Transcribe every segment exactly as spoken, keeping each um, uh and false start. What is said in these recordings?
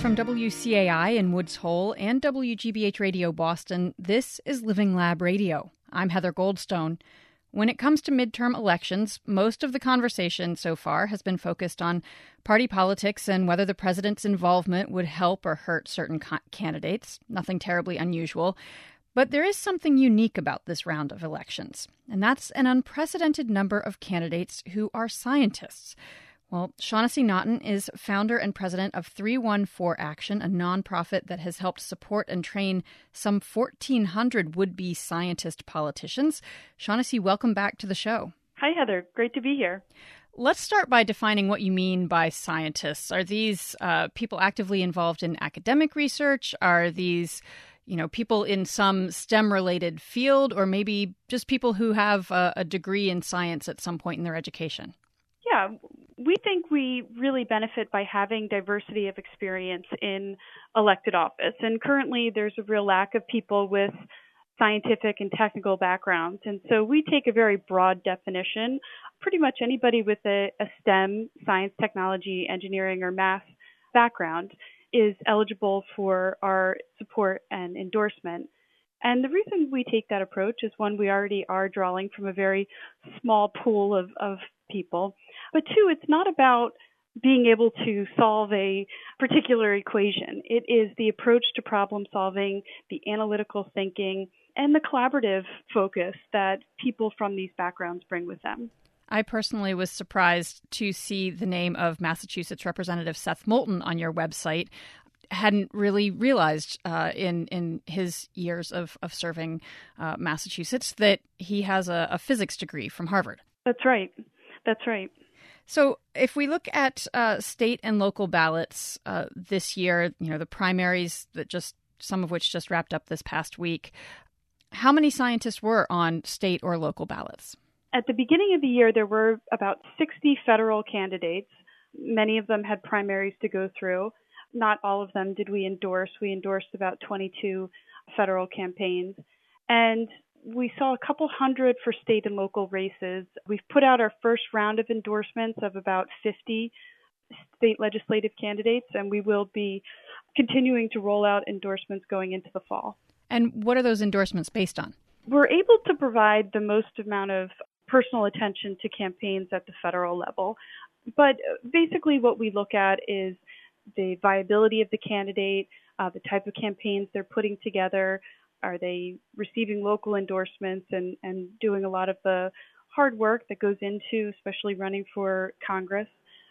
From W C A I in Woods Hole and W G B H Radio Boston, this is Living Lab Radio. I'm Heather Goldstone. When it comes to midterm elections, most of the conversation so far has been focused on party politics and whether the president's involvement would help or hurt certain ca- candidates. Nothing terribly unusual. But there is something unique about this round of elections, and that's an unprecedented number of candidates who are scientists. Well, Shaughnessy Naughton is founder and president of three one four Action, a nonprofit that has helped support and train some fourteen hundred would-be scientist politicians. Shaughnessy, welcome back to the show. Hi, Heather. Great to be here. Let's start by defining what you mean by scientists. Are these uh, people actively involved in academic research? Are these, you know, people in some STEM-related field, or maybe just people who have a, a degree in science at some point in their education? Yeah, we think we really benefit by having diversity of experience in elected office. And currently there's a real lack of people with scientific and technical backgrounds. And so we take a very broad definition. Pretty much anybody with a, a STEM, science, technology, engineering, or math background is eligible for our support and endorsement. And the reason we take that approach is, one, we already are drawing from a very small pool of, of people. But two, it's not about being able to solve a particular equation. It is the approach to problem solving, the analytical thinking, and the collaborative focus that people from these backgrounds bring with them. I personally was surprised to see the name of Massachusetts Representative Seth Moulton on your website. Hadn't really realized uh, in in his years of, of serving uh, Massachusetts that he has a, a physics degree from Harvard. That's right. That's right. So if we look at uh, state and local ballots uh, this year, you know, the primaries that just some of which just wrapped up this past week, how many scientists were on state or local ballots? At the beginning of the year, there were about sixty federal candidates. Many of them had primaries to go through. Not all of them did we endorse. We endorsed about twenty-two federal campaigns. And we saw a couple hundred for state and local races. We've put out our first round of endorsements of about fifty state legislative candidates, and we will be continuing to roll out endorsements going into the fall. And what are those endorsements based on? We're able to provide the most amount of personal attention to campaigns at the federal level. But basically what we look at is the viability of the candidate, uh, the type of campaigns they're putting together. Are they receiving local endorsements and, and doing a lot of the hard work that goes into, especially running for Congress?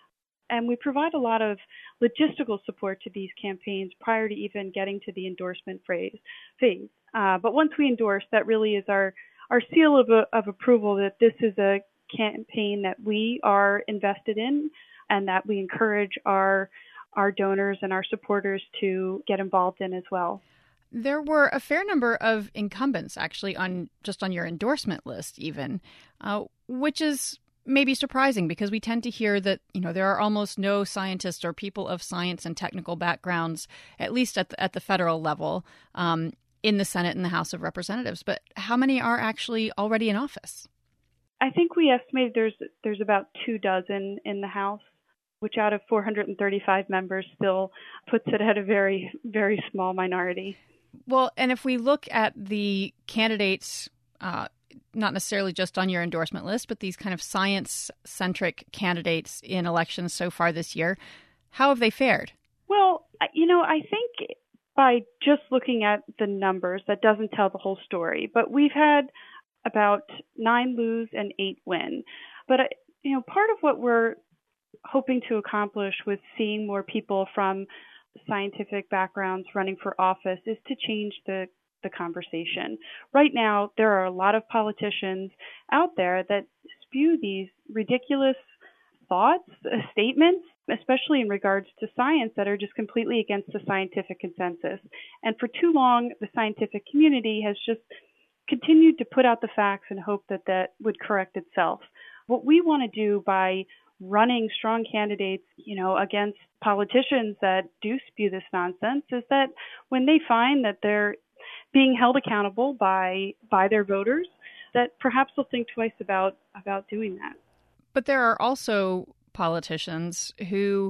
And we provide a lot of logistical support to these campaigns prior to even getting to the endorsement phase. phase. Uh, but once we endorse, that really is our, our seal of, a, of approval that this is a campaign that we are invested in and that we encourage our our donors and our supporters to get involved in as well. There were a fair number of incumbents actually on just on your endorsement list even, uh, which is maybe surprising because we tend to hear that, you know, there are almost no scientists or people of science and technical backgrounds, at least at the, at the federal level, um, in the Senate and the House of Representatives. But how many are actually already in office? I think we estimate there's there's about two dozen in the House, which out of four hundred thirty-five members still puts it at a very, very small minority. Well, and if we look at the candidates, uh, not necessarily just on your endorsement list, but these kind of science-centric candidates in elections so far this year, how have they fared? Well, you know, I think by just looking at the numbers, that doesn't tell the whole story. But we've had about nine lose and eight win. But, you know, part of what we're hoping to accomplish with seeing more people from scientific backgrounds running for office is to change the, the conversation. Right now, there are a lot of politicians out there that spew these ridiculous thoughts, uh, statements, especially in regards to science, that are just completely against the scientific consensus. And for too long, the scientific community has just continued to put out the facts and hope that that would correct itself. What we want to do by running strong candidates, you know, against politicians that do spew this nonsense is that when they find that they're being held accountable by by their voters, that perhaps they'll think twice about about doing that. But there are also politicians who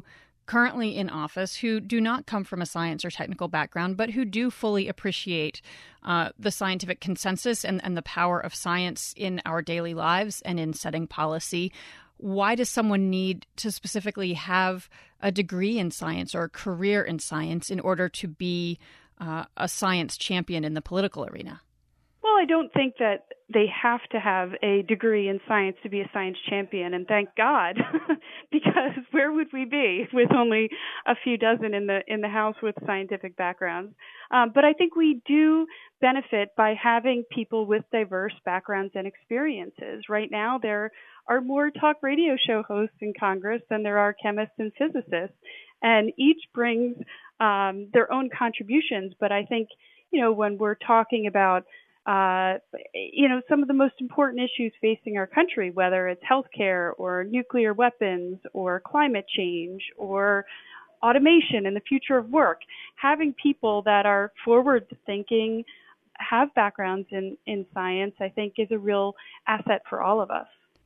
currently in office who do not come from a science or technical background, but who do fully appreciate uh, the scientific consensus and, and the power of science in our daily lives and in setting policy. Why does someone need to specifically have a degree in science or a career in science in order to be uh, a science champion in the political arena? Well, I don't think that they have to have a degree in science to be a science champion, and thank God, because where would we be with only a few dozen in the in the House with scientific backgrounds? Um, but I think we do benefit by having people with diverse backgrounds and experiences. Right now, there are more talk radio show hosts in Congress than there are chemists and physicists, and each brings um, their own contributions. But I think, you know, when we're talking about Uh, you know, some of the most important issues facing our country, whether it's healthcare or nuclear weapons or climate change or automation and the future of work, having people that are forward thinking, have backgrounds in, in science, I think is a real asset for all of us.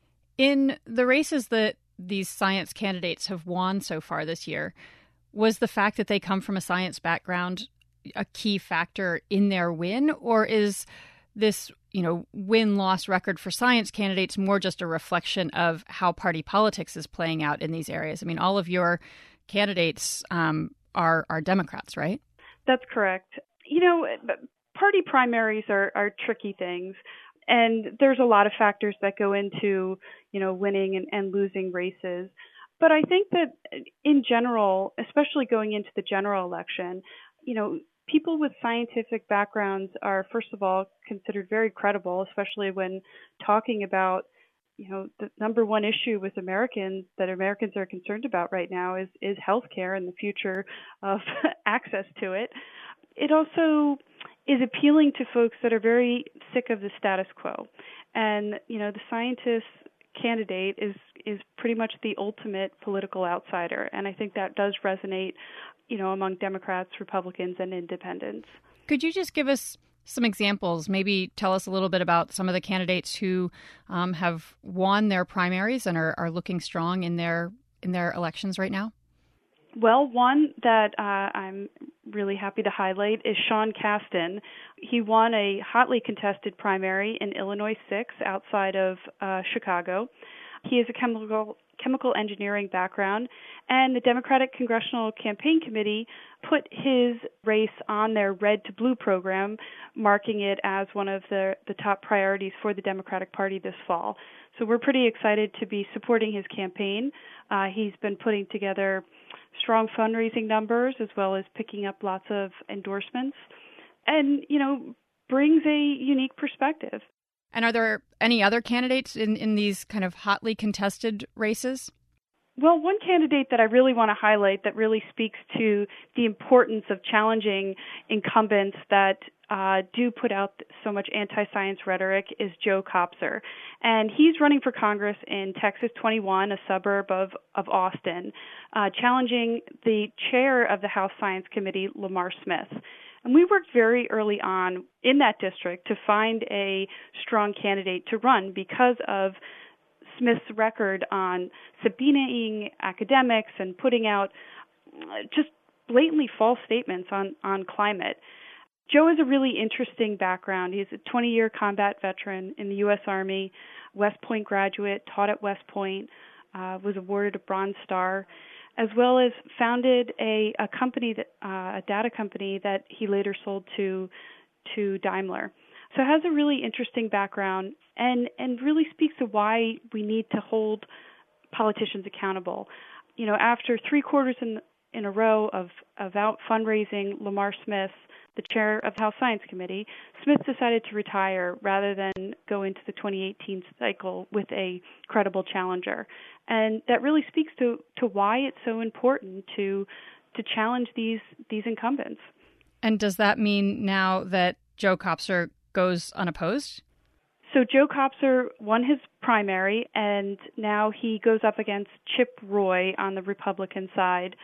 In the races that these science candidates have won so far this year, was the fact that they come from a science background a key factor in their win, or is this, you know, win-loss record for science candidates more just a reflection of how party politics is playing out in these areas? I mean, all of your candidates um, are are Democrats, right? That's correct. You know, party primaries are, are tricky things, and there's a lot of factors that go into, you know, winning and, and losing races. But I think that in general, especially going into the general election, you know, people with scientific backgrounds are, first of all, considered very credible, especially when talking about, you know, the number one issue with Americans that Americans are concerned about right now is, is healthcare and the future of access to it. It also is appealing to folks that are very sick of the status quo. And, you know, the scientist candidate is, is pretty much the ultimate political outsider. And I think that does resonate, you know, among Democrats, Republicans, and independents. Could you just give us some examples? Maybe tell us a little bit about some of the candidates who um, have won their primaries and are, are looking strong in their in their elections right now. Well, one that uh, I'm really happy to highlight is Sean Casten. He won a hotly contested primary in Illinois six outside of uh, Chicago. He is a chemical chemical engineering background, and the Democratic Congressional Campaign Committee put his race on their Red to Blue program, marking it as one of the, the top priorities for the Democratic Party this fall. So we're pretty excited to be supporting his campaign. Uh, he's been putting together strong fundraising numbers as well as picking up lots of endorsements and, you know, brings a unique perspective. And are there any other candidates in, in these kind of hotly contested races? Well, one candidate that I really want to highlight that really speaks to the importance of challenging incumbents that uh, do put out so much anti-science rhetoric is Joe Kopser. And he's running for Congress in Texas twenty-one, a suburb of, of Austin, uh, challenging the chair of the House Science Committee, Lamar Smith. And we worked very early on in that district to find a strong candidate to run because of Smith's record on subpoenaing academics and putting out just blatantly false statements on, on climate. Joe has a really interesting background. He's a twenty-year combat veteran in the U S Army, West Point graduate, taught at West Point, uh, was awarded a Bronze Star, as well as founded a, a company, that, uh, a data company that he later sold to to Daimler. So has a really interesting background and, and really speaks to why we need to hold politicians accountable. You know, after three quarters in in a row of, of out fundraising Lamar Smith, the chair of the House Science Committee, Smith decided to retire rather than go into the twenty eighteen cycle with a credible challenger. And that really speaks to, to why it's so important to to challenge these these incumbents. And does that mean now that Joe Kopser goes unopposed? So Joe Kopser won his primary, and now he goes up against Chip Roy on the Republican side,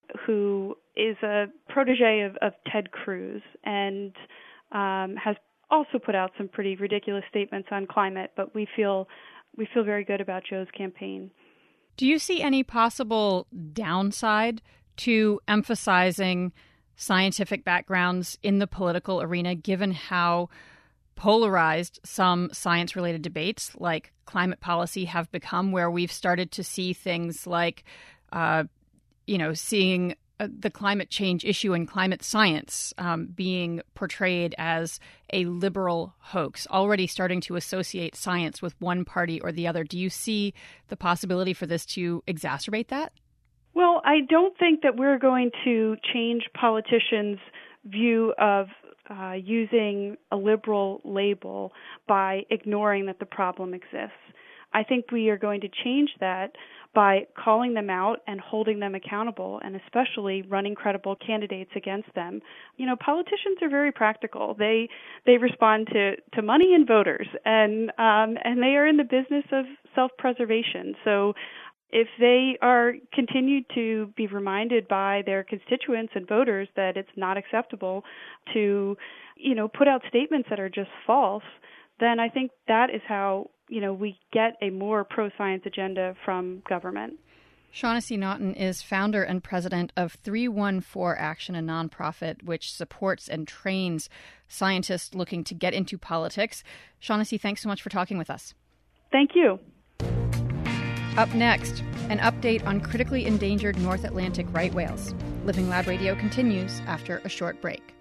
who is a protege of, of Ted Cruz and um, has also put out some pretty ridiculous statements on climate. But we feel we feel very good about Joe's campaign. Do you see any possible downside to emphasizing scientific backgrounds in the political arena, given how polarized some science-related debates like climate policy have become, where we've started to see things like, uh, you know, seeing uh, the climate change issue in climate science um, being portrayed as a liberal hoax, already starting to associate science with one party or the other? Do you see the possibility for this to exacerbate that? Well, I don't think that we're going to change politicians' view of uh, using a liberal label by ignoring that the problem exists. I think we are going to change that by calling them out and holding them accountable, and especially running credible candidates against them. You know, politicians are very practical. They they respond to, to money and voters, and um, and they are in the business of self-preservation. So if they are continued to be reminded by their constituents and voters that it's not acceptable to, you know, put out statements that are just false, then I think that is how, you know, we get a more pro-science agenda from government. Shaughnessy Naughton is founder and president of three one four Action, a nonprofit which supports and trains scientists looking to get into politics. Shaughnessy, thanks so much for talking with us. Thank you. Up next, an update on critically endangered North Atlantic right whales. Living Lab Radio continues after a short break.